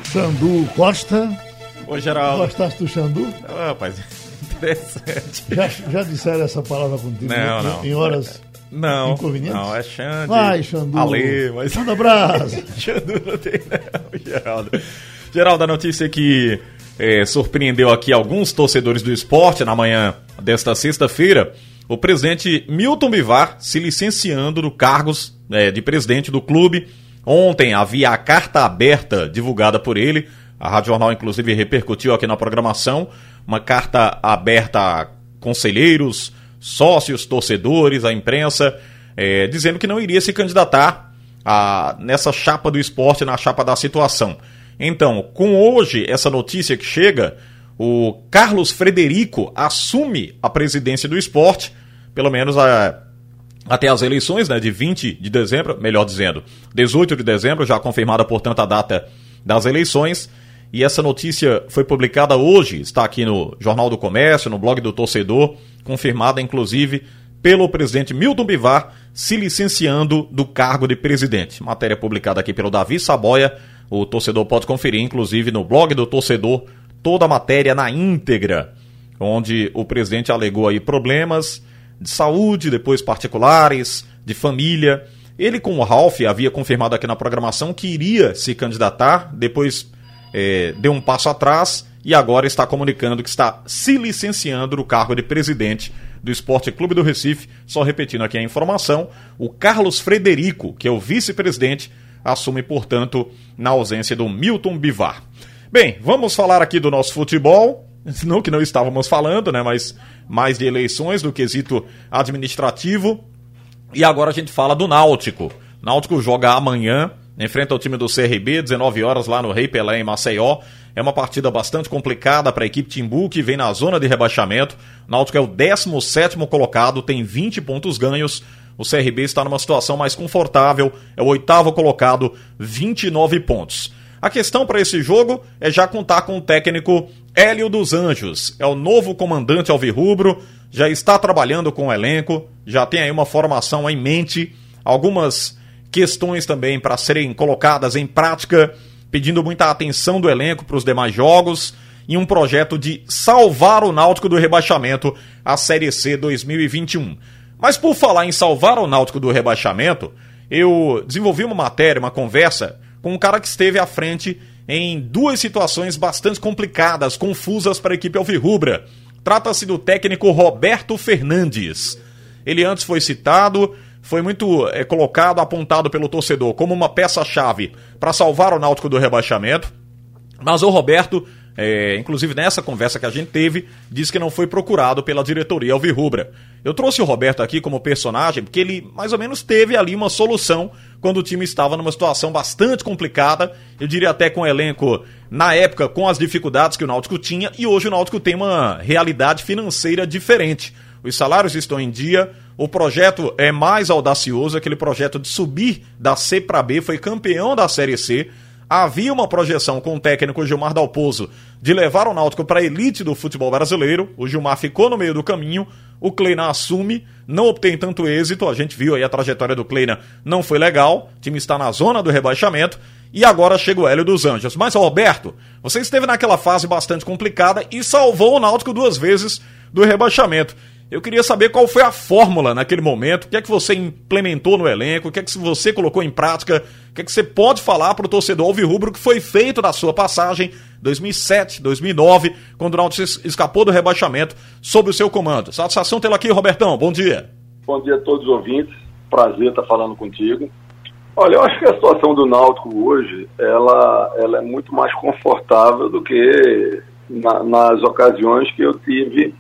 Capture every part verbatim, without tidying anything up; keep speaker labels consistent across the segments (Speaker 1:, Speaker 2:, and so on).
Speaker 1: Xandu Costa.
Speaker 2: Ô, Geraldo.
Speaker 1: Gostaste do Xandu?
Speaker 2: Ah, rapaz, interessante.
Speaker 1: Já, já disseram essa palavra contigo?
Speaker 2: Não,
Speaker 1: em,
Speaker 2: não.
Speaker 1: Em horas
Speaker 2: não,
Speaker 1: inconvenientes?
Speaker 2: Não, é Xande.
Speaker 1: Vai, Xandu.
Speaker 2: Ale, mas...
Speaker 1: Manda abraço.
Speaker 2: Xandu não tem não, Geraldo. Geraldo, a notícia que é, surpreendeu aqui alguns torcedores do esporte na manhã desta sexta-feira, o presidente Milton Bivar se licenciando do cargos é, de presidente do clube. Ontem havia a carta aberta divulgada por ele, a Rádio Jornal inclusive repercutiu aqui na programação, uma carta aberta a conselheiros, sócios, torcedores, a imprensa, é, dizendo que não iria se candidatar a, nessa chapa do esporte, na chapa da situação. Então, com hoje essa notícia que chega, o Carlos Frederico assume a presidência do esporte, pelo menos a, até as eleições, né, de vinte de dezembro, melhor dizendo, dezoito de dezembro, já confirmada, portanto, a data das eleições. E essa notícia foi publicada hoje, está aqui no Jornal do Comércio, no blog do Torcedor, confirmada, inclusive, pelo presidente Milton Bivar, se licenciando do cargo de presidente. Matéria publicada aqui pelo Davi Saboia, o torcedor pode conferir, inclusive, no blog do Torcedor, toda a matéria na íntegra, onde o presidente alegou aí problemas de saúde, depois particulares, de família. Ele, com o Ralf, havia confirmado aqui na programação que iria se candidatar, depois é, deu um passo atrás e agora está comunicando que está se licenciando do cargo de presidente do Esporte Clube do Recife. Só repetindo aqui a informação, o Carlos Frederico, que é o vice-presidente, assume, portanto, na ausência do Milton Bivar. Bem, vamos falar aqui do nosso futebol, não que não estávamos falando, né, mas mais de eleições, do quesito administrativo. E agora a gente fala do Náutico. Náutico joga amanhã, enfrenta o time do C R B, dezenove horas, lá no Rei Pelé, em Maceió. É uma partida bastante complicada para a equipe Timbu, que vem na zona de rebaixamento. O Náutico é o décimo sétimo colocado, tem vinte pontos ganhos. O C R B está numa situação mais confortável, é o oitavo colocado, vinte e nove pontos. A questão para esse jogo é já contar com o técnico Hélio dos Anjos. É o novo comandante alvirrubro, já está trabalhando com o elenco, já tem aí uma formação em mente, algumas questões também para serem colocadas em prática, pedindo muita atenção do elenco para os demais jogos e um projeto de salvar o Náutico do rebaixamento à Série C dois mil e vinte e um. Mas por falar em salvar o Náutico do rebaixamento, eu desenvolvi uma matéria, uma conversa com um cara que esteve à frente em duas situações bastante complicadas, confusas para a equipe alvirrubra. Trata-se do técnico Roberto Fernandes. Ele antes foi citado, foi muito é, colocado, apontado pelo torcedor como uma peça-chave para salvar o Náutico do rebaixamento, mas o Roberto, é, inclusive nessa conversa que a gente teve, disse que não foi procurado pela diretoria alvirrubra. Eu trouxe o Roberto aqui como personagem porque ele mais ou menos teve ali uma solução quando o time estava numa situação bastante complicada, eu diria até com o elenco, na época, com as dificuldades que o Náutico tinha, e hoje o Náutico tem uma realidade financeira diferente. Os salários estão em dia, o projeto é mais audacioso, aquele projeto de subir da C para B, foi campeão da Série C. Havia uma projeção com o técnico Gilmar Dalpozo de levar o Náutico para a elite do futebol brasileiro. O Gilmar ficou no meio do caminho, o Kleina assume, não obtém tanto êxito, a gente viu aí a trajetória do Kleina, não foi legal, o time está na zona do rebaixamento, e agora chega o Hélio dos Anjos. Mas, Roberto, você esteve naquela fase bastante complicada e salvou o Náutico duas vezes do rebaixamento. Eu queria saber qual foi a fórmula naquele momento, o que é que você implementou no elenco, o que é que você colocou em prática, o que é que você pode falar para o torcedor alvirrubro que foi feito da sua passagem dois mil e sete, dois mil e nove, quando o Náutico escapou do rebaixamento, sob o seu comando. Satisfação tê-lo aqui, Robertão, bom dia.
Speaker 3: Bom dia a todos os ouvintes, prazer estar falando contigo. Olha, eu acho que a situação do Náutico hoje, ela, ela é muito mais confortável do que na, nas ocasiões que eu tive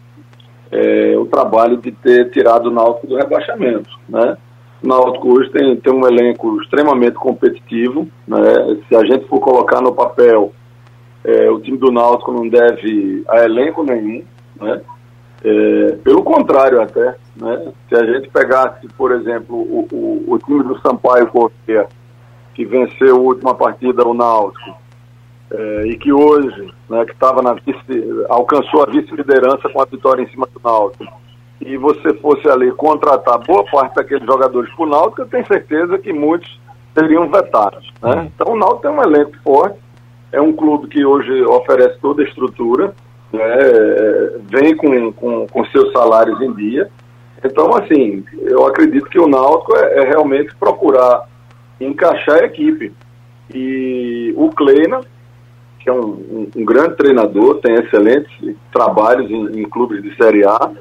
Speaker 3: É, o trabalho de ter tirado o Náutico do rebaixamento, né? O Náutico hoje tem, tem um elenco extremamente competitivo, né? Se a gente for colocar no papel, é, o time do Náutico não deve a elenco nenhum, né? É, pelo contrário até, né? Se a gente pegasse, por exemplo, o, o, o time do Sampaio Corrêa, que venceu a última partida do Náutico, É, e que hoje, né, que estava na vice, alcançou a vice-liderança com a vitória em cima do Náutico, e você fosse ali contratar boa parte daqueles jogadores para o Náutico, eu tenho certeza que muitos seriam vetados, né? Então o Náutico tem um elenco forte, é um clube que hoje oferece toda a estrutura, né, vem com, com, com seus salários em dia. Então, assim, eu acredito que o Náutico é, é realmente procurar encaixar a equipe. E o Kleina, que é um, um, um grande treinador, tem excelentes trabalhos em, em clubes de Série A,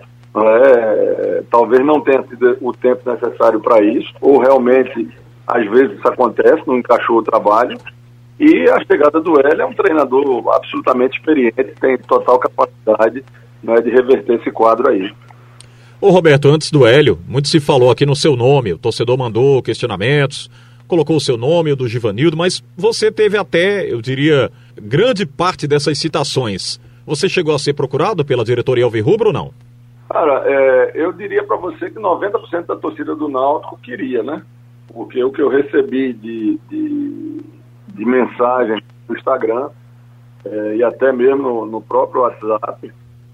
Speaker 3: é, talvez não tenha tido o tempo necessário para isso, ou realmente, às vezes isso acontece, não encaixou o trabalho. E a chegada do Hélio é um treinador absolutamente experiente, tem total capacidade, né, de reverter esse quadro aí.
Speaker 2: Ô Roberto, antes do Hélio, muito se falou aqui no seu nome, o torcedor mandou questionamentos, colocou o seu nome, o do Givanildo, mas você teve até, eu diria, grande parte dessas citações. Você chegou a ser procurado pela diretoria alvirrubra ou não?
Speaker 3: Cara, é, eu diria para você que noventa por cento da torcida do Náutico queria, né? Porque o que eu recebi de, de, de mensagem no Instagram é, e até mesmo no, no próprio WhatsApp,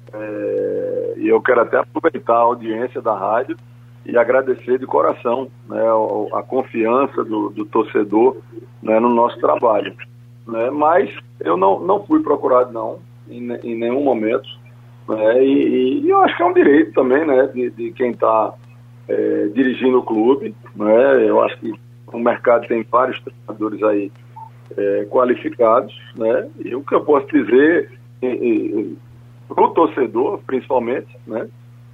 Speaker 3: é, e eu quero até aproveitar a audiência da rádio e agradecer de coração, né, a, a confiança do, do torcedor, né, no nosso trabalho. Né? Mas eu não, não fui procurado, não, em, em nenhum momento. Né? E, e eu acho que é um direito também, né, de, de quem está é, dirigindo o clube. Né? Eu acho que o mercado tem vários treinadores aí é, qualificados. Né? E o que eu posso dizer para o torcedor, principalmente, né,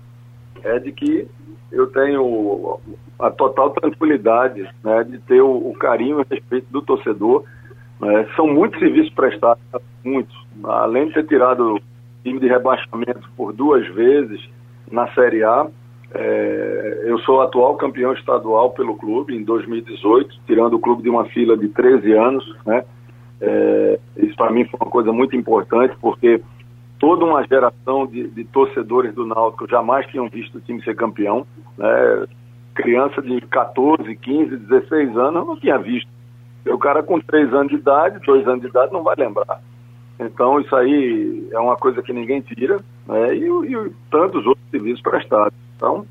Speaker 3: é de que eu tenho a total tranquilidade, né, de ter o, o carinho e o respeito do torcedor. Né? São muitos serviços prestados, muitos. Além de ter tirado o time de rebaixamento por duas vezes na Série A, é, eu sou atual campeão estadual pelo clube em dois mil e dezoito, tirando o clube de uma fila de treze anos. Né? É, isso para mim foi uma coisa muito importante, porque toda uma geração de, de torcedores do Náutico jamais tinham visto o time ser campeão. Né? Criança de catorze, quinze, dezesseis anos não tinha visto. O cara com três anos de idade, dois anos de idade não vai lembrar. Então isso aí é uma coisa que ninguém tira, né? e, e tantos outros serviços prestados. Então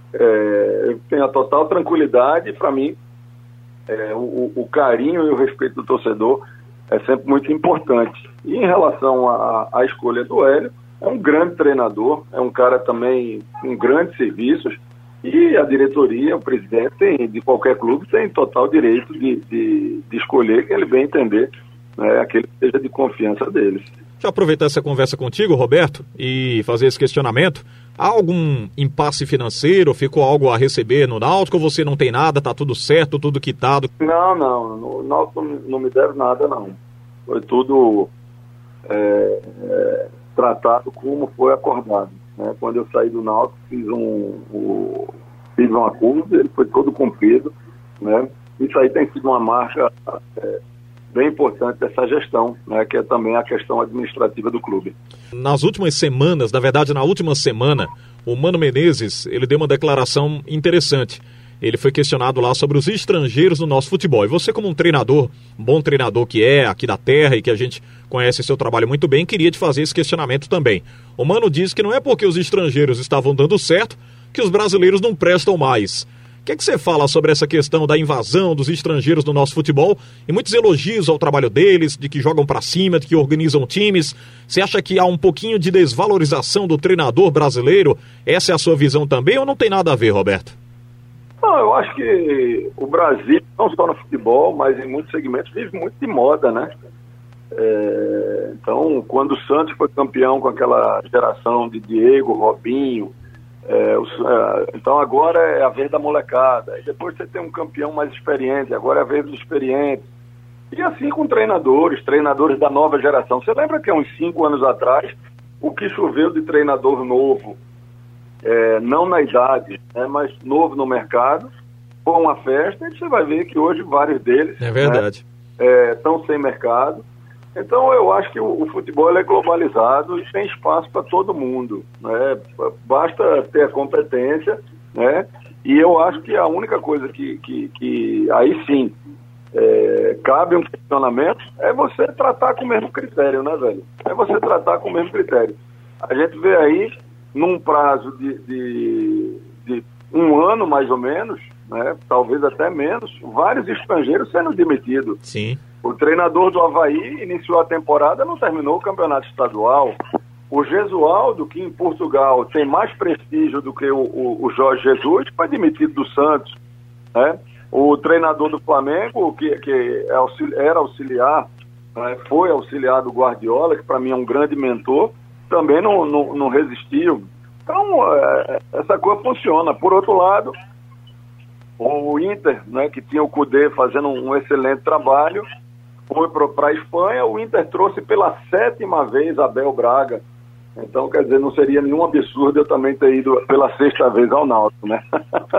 Speaker 3: é, eu tenho a total tranquilidade. Para mim é, o, o carinho e o respeito do torcedor é sempre muito importante. E em relação à, à escolha do Hélio, é um grande treinador, é um cara também com grandes serviços, e a diretoria, o presidente tem, de qualquer clube tem total direito de, de, de escolher quem ele bem entender, né, aquele que seja de confiança deles.
Speaker 2: Deixa eu aproveitar essa conversa contigo, Roberto, e fazer esse questionamento. Há algum impasse financeiro? Ficou algo a receber no Náutico? Ou você não tem nada, tá tudo certo, tudo quitado?
Speaker 3: Não, não, o Náutico não me deve nada, não. Foi tudo é, é, tratado como foi acordado. Né? Quando eu saí do Náutico, fiz um, um, fiz um acordo, ele foi todo cumprido. Né? Isso aí tem sido uma marca é, bem importante dessa gestão, né? Que é também a questão administrativa do clube.
Speaker 2: Nas últimas semanas, na verdade na última semana, o Mano Menezes, ele deu uma declaração interessante. Ele foi questionado lá sobre os estrangeiros no nosso futebol. E você, como um treinador, um bom treinador que é aqui da terra e que a gente conhece seu trabalho muito bem, queria te fazer esse questionamento também. O Mano diz que não é porque os estrangeiros estavam dando certo que os brasileiros não prestam mais. O que é que você fala sobre essa questão da invasão dos estrangeiros no nosso futebol e muitos elogios ao trabalho deles, de que jogam pra cima, de que organizam times? Você acha que há um pouquinho de desvalorização do treinador brasileiro? Essa é a sua visão também ou não tem nada a ver, Roberto?
Speaker 3: Não, eu acho que o Brasil, não só no futebol, mas em muitos segmentos, vive muito de moda, né? É, então, quando o Santos foi campeão com aquela geração de Diego, Robinho, é, o, é, então agora é a vez da molecada. E depois você tem um campeão mais experiente, agora é a vez dos experientes. E assim com treinadores, treinadores da nova geração. Você lembra que há uns cinco anos atrás, o que choveu de treinador novo, É, não na idade, né, mas novo no mercado, foi uma festa, e você vai ver que hoje vários deles
Speaker 2: é verdade,
Speaker 3: estão, né, sem mercado. Então eu acho que o, o futebol ele é globalizado e tem espaço para todo mundo, né? Basta ter a competência, né? E eu acho que a única coisa que, que, que aí sim é, cabe um questionamento é você tratar com o mesmo critério, né, velho? É você tratar com o mesmo critério. A gente vê aí num prazo de, de, de um ano, mais ou menos, né, talvez até menos, vários estrangeiros sendo demitidos.
Speaker 2: Sim.
Speaker 3: O treinador do Avaí iniciou a temporada, não terminou o campeonato estadual. O Gesualdo, que em Portugal tem mais prestígio do que o, o, o Jorge Jesus, foi demitido do Santos, né? O treinador do Flamengo, que, que é auxili- era auxiliar, né? Foi auxiliar do Guardiola, que para mim é um grande mentor, também não, não, não resistiu. Então, é, essa coisa funciona. Por outro lado, o Inter, né, que tinha o Cudê fazendo um, um excelente trabalho, foi para a Espanha. O Inter trouxe pela sétima vez Abel Braga. Então, quer dizer, não seria nenhum absurdo eu também ter ido pela sexta vez ao Náutico, né?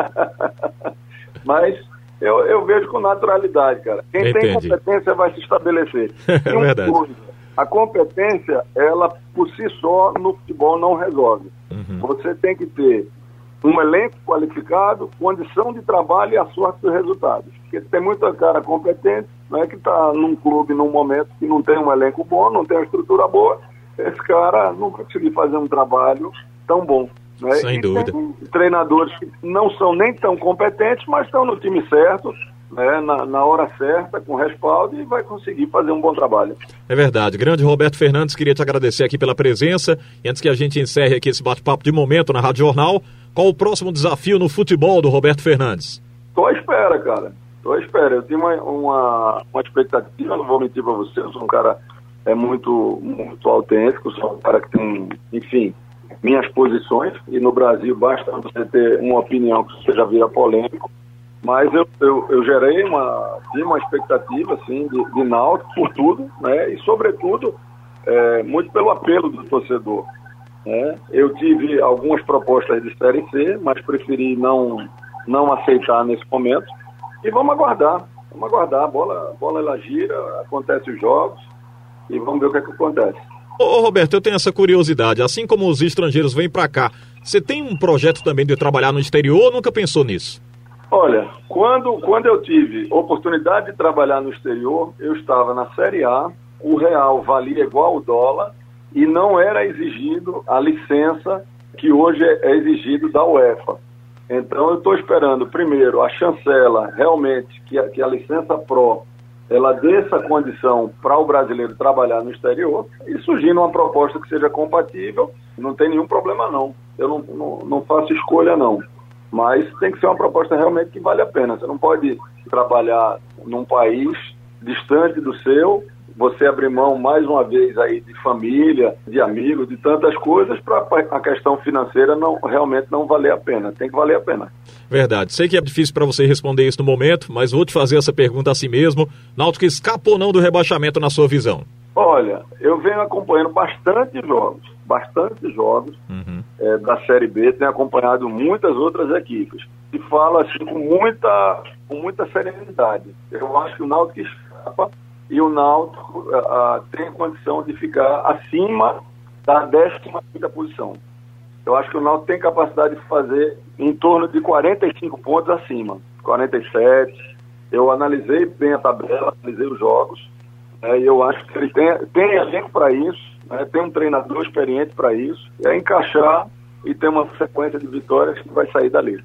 Speaker 3: Mas eu, eu vejo com naturalidade, cara. Quem
Speaker 2: Entendi.
Speaker 3: tem competência vai se estabelecer.
Speaker 2: É
Speaker 3: uma
Speaker 2: verdade.
Speaker 3: coisa, a competência, ela por si só no futebol não resolve.
Speaker 2: Uhum.
Speaker 3: Você tem que ter um elenco qualificado, condição de trabalho e a sorte dos resultados. Porque tem muita cara competente, né, que está num clube num momento que não tem um elenco bom, não tem uma estrutura boa. Esse cara não conseguiu fazer um trabalho tão bom. Né?
Speaker 2: Sem
Speaker 3: e
Speaker 2: dúvida.
Speaker 3: Tem treinadores que não são nem tão competentes, mas estão no time certo, né, na, na hora certa, com respaldo, e vai conseguir fazer um bom trabalho.
Speaker 2: É verdade. Grande Roberto Fernandes, queria te agradecer aqui pela presença. E antes que a gente encerre aqui esse bate-papo de momento na Rádio Jornal, qual o próximo desafio no futebol do Roberto Fernandes?
Speaker 3: Tô à espera, cara. Tô à espera. Eu tinha uma, uma, uma expectativa, não vou mentir pra você, eu sou um cara é muito, muito autêntico, sou um cara que tem, enfim, minhas posições, e no Brasil basta você ter uma opinião que você já vira polêmico, mas eu, eu, eu gerei uma, tinha uma expectativa, assim, de, de Náutico por tudo, né, e sobretudo, é, muito pelo apelo do torcedor, né. Eu tive algumas propostas de Série C, mas preferi não, não aceitar nesse momento, e vamos aguardar, vamos aguardar, a bola, a bola ela gira, acontece os jogos, e vamos ver o que é que acontece.
Speaker 2: Ô, Roberto, eu tenho essa curiosidade. Assim como os estrangeiros vêm pra cá, você tem um projeto também de trabalhar no exterior ou nunca pensou nisso?
Speaker 3: Olha, quando, quando eu tive oportunidade de trabalhar no exterior, eu estava na Série A, o real valia igual ao dólar e não era exigido a licença que hoje é exigido da UEFA. Então eu estou esperando, primeiro, a chancela realmente, que a, que a licença Pro ela dê essa condição para o brasileiro trabalhar no exterior, e surgindo uma proposta que seja compatível, não tem nenhum problema não. Eu não, não, não faço escolha não, mas tem que ser uma proposta realmente que vale a pena. Você não pode trabalhar num país distante do seu, você abrir mão mais uma vez aí de família, de amigos, de tantas coisas, para a questão financeira não, realmente não valer a pena. Tem que valer a pena.
Speaker 2: Verdade. Sei que é difícil para você responder isso no momento, mas vou te fazer essa pergunta a si mesmo. Náutico escapa ou não do rebaixamento na sua visão?
Speaker 3: Olha, eu venho acompanhando bastante jogos, bastante jogos
Speaker 2: uhum.
Speaker 3: é, da Série B, tenho acompanhado muitas outras equipes, e falo assim com muita, com muita serenidade. Eu acho que o Náutico escapa e o Náutico uh, uh, tem condição de ficar acima da décima quinta posição. Eu acho que o Náutico tem capacidade de fazer em torno de quarenta e cinco pontos acima, quarenta e sete. Eu analisei bem a tabela, analisei os jogos, né, e eu acho que ele tem, tem elenco para isso, né, tem um treinador experiente para isso, é encaixar e ter uma sequência de vitórias que vai sair dali.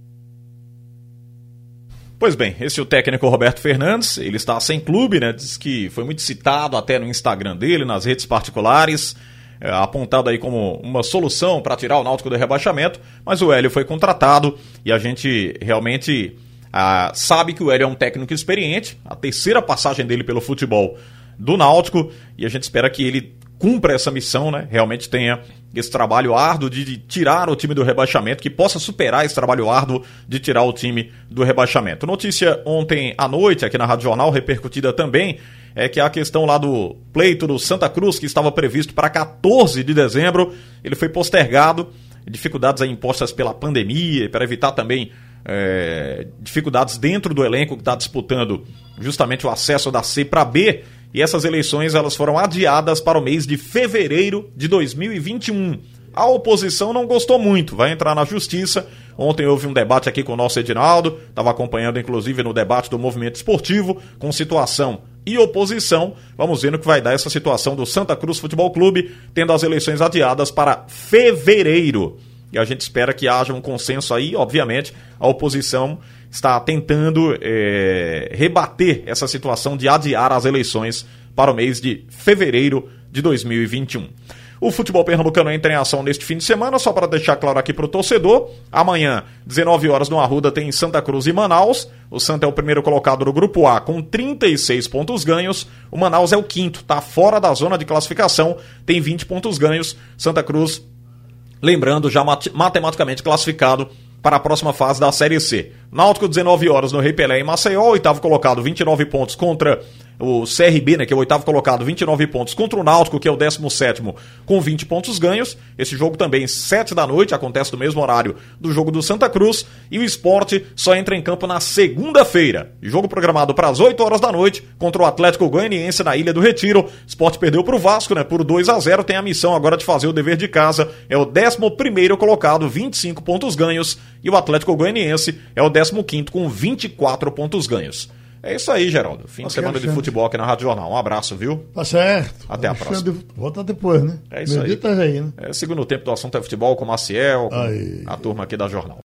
Speaker 2: Pois bem, esse é o técnico Roberto Fernandes, ele está sem clube, né? Diz que foi muito citado até no Instagram dele, nas redes particulares, é, apontado aí como uma solução para tirar o Náutico do rebaixamento, mas o Hélio foi contratado e a gente realmente ah, sabe que o Hélio é um técnico experiente, a terceira passagem dele pelo futebol do Náutico, e a gente espera que ele cumpra essa missão, né? Realmente tenha esse trabalho árduo de, de tirar o time do rebaixamento, que possa superar esse trabalho árduo de tirar o time do rebaixamento. Notícia ontem à noite, aqui na Rádio Jornal, repercutida também, é que a questão lá do pleito do Santa Cruz, que estava previsto para quatorze de dezembro, ele foi postergado, dificuldades aí impostas pela pandemia, para evitar também é, dificuldades dentro do elenco que está disputando justamente o acesso da C para B, e essas eleições elas foram adiadas para o mês de fevereiro de dois mil e vinte e um. A oposição não gostou muito, vai entrar na justiça. Ontem houve um debate aqui com o nosso Edinaldo, estava acompanhando inclusive no debate do movimento esportivo, com situação e oposição. Vamos ver no que vai dar essa situação do Santa Cruz Futebol Clube, tendo as eleições adiadas para fevereiro. E a gente espera que haja um consenso aí, obviamente, a oposição está tentando é, rebater essa situação de adiar as eleições para o mês de fevereiro de dois mil e vinte e um. O futebol pernambucano entra em ação neste fim de semana, só para deixar claro aqui para o torcedor. Amanhã, dezenove horas no Arruda, tem Santa Cruz e Manaus. O Santa é o primeiro colocado do Grupo A com trinta e seis pontos ganhos. O Manaus é o quinto, está fora da zona de classificação, tem vinte pontos ganhos. Santa Cruz, lembrando, já mat- matematicamente classificado para a próxima fase da Série C. Náutico, dezenove horas no Rei Pelé em Maceió, oitavo colocado, vinte e nove pontos contra o C R B, né, que é o oitavo colocado, vinte e nove pontos contra o Náutico, que é o décimo sétimo, com vinte pontos ganhos. Esse jogo também, sete da noite, acontece no mesmo horário do jogo do Santa Cruz. E o Sport só entra em campo na segunda-feira. Jogo programado para as oito horas da noite, contra o Atlético Goianiense na Ilha do Retiro. O Sport perdeu para o Vasco, né, por dois a zero, tem a missão agora de fazer o dever de casa. É o décimo primeiro colocado, vinte e cinco pontos ganhos. E o Atlético Goianiense é o décimo quinto com vinte e quatro pontos ganhos. É isso aí, Geraldo. Fim de semana Alexandre. De futebol aqui na Rádio Jornal. Um abraço, viu?
Speaker 1: Tá certo.
Speaker 2: Até Alexandre, a próxima.
Speaker 1: Volta depois, né?
Speaker 2: É isso aí.
Speaker 1: Tá aí, né?
Speaker 2: É, segundo tempo do assunto é futebol com o Maciel, com
Speaker 1: aí.
Speaker 2: a turma aqui da Jornal.